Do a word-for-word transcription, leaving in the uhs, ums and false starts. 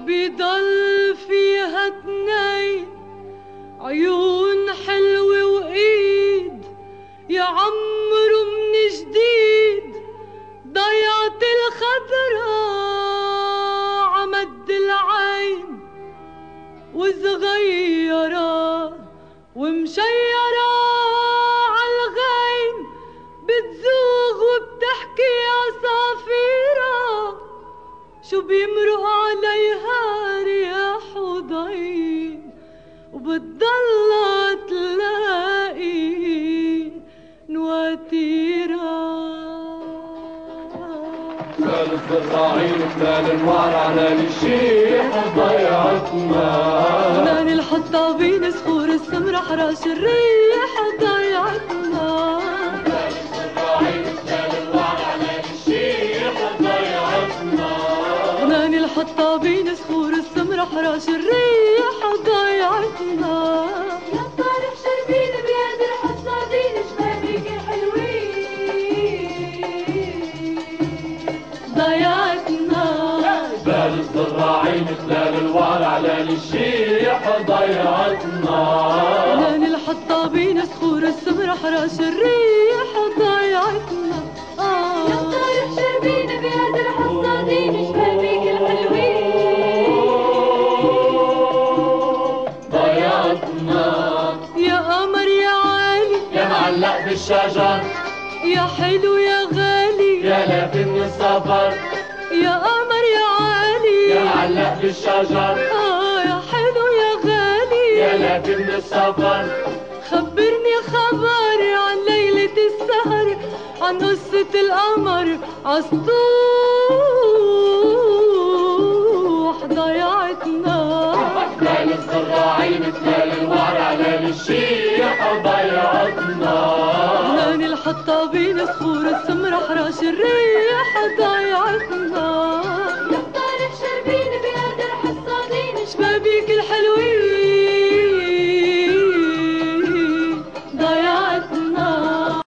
بيضل فيها اتنين عيون حلوة وإيد يعمروا من جديد ضيعت الخضرا عمد العين وصغيرة ومشيرة عالغين بتزوغ وبتحكي عصافيرة شو بيمرق عليها رياح وضي وبتضلها تلاقي نواتيرة. كان الزراعين كان الوعر على الشيح ضيعتنا كان الحطابين صخور السمرة حراش الريح ضيعتنا. كان الزراعين كان الوعر على الشيح ضيعتنا كان الحطابين صخور السمرة حراش الريح ضيعتنا. يا طارق شربين بيد الحصادين شبابيك الحلوين ضيعتنا. بال الزراعين خلال الوعر على الشيح ضيعتنا. كان الحطابين صخور السمرة حراش الريح ضيعتنا. آه يا طارق شربين بيد الحصادين شبابيك الحلوين ضيعتنا. يا قمر يا عالي يا معلق بالشجر يا حلو يا غالي يا لافت من السفر يا قمر يا عالي يا معلق بالشجر آه يا حلو يا غالي يا لافت من السفر. خبرني خبر عن ليلة السهر عن قصة القمر عالسطوح ضيعتنا. خلال الزراعين خلال الوعر على الشيح ضيعتنا. كان الحطابين صخور السمرة حراش الريح ضيعتنا. يا طارق شربين بيد الحصادين شبابيك الحلوة